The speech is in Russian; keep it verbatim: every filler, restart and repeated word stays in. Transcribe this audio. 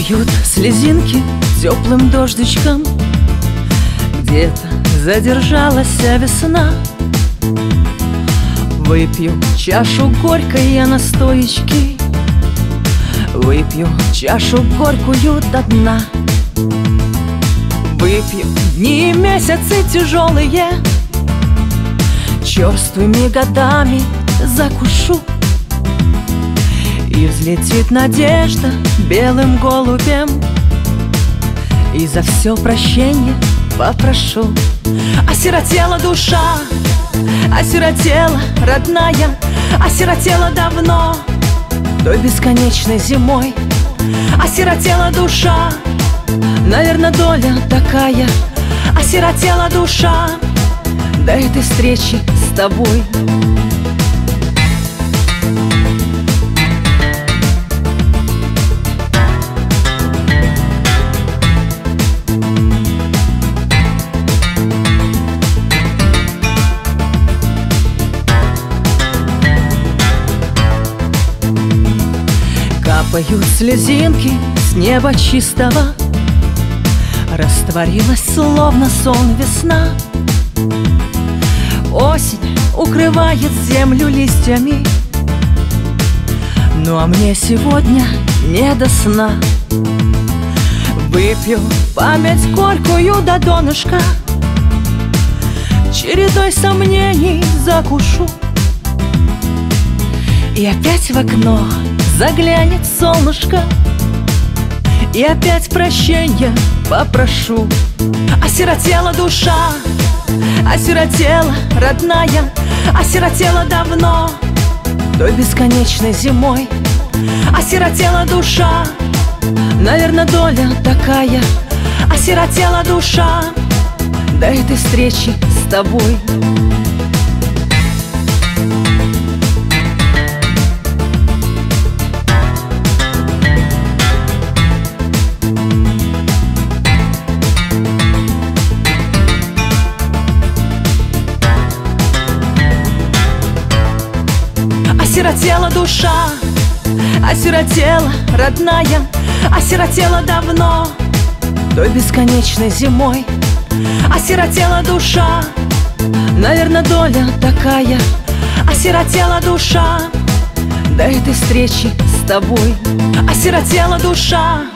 Капают слезинки теплым дождичком, где-то задержалась весна. Выпью чашу горькой я настоечки, выпью чашу горькую до дна. Выпью дни и месяцы тяжелые, черствыми годами закушу. И взлетит надежда белым голубем, и за все прощение попрошу. Осиротела душа, осиротела родная, осиротела давно той бесконечной зимой. Осиротела душа, наверно, доля такая. Осиротела душа до этой встречи с тобой. Капают слезинки с неба чистого, растворилась словно сон весна. Осень укрывает землю листьями, ну а мне сегодня не до сна. Выпью память горькую до донышка, чередой сомнений закушу. И опять в окно заглянет солнышко, и опять прощенья попрошу. Осиротела душа, осиротела родная, осиротела давно той бесконечной зимой. Осиротела душа, наверно, доля такая. Осиротела душа до этой встречи с тобой. Осиротела душа, осиротела родная, осиротела давно той бесконечной зимой. Осиротела душа, наверно, доля такая. Осиротела душа до этой встречи с тобой. Осиротела душа.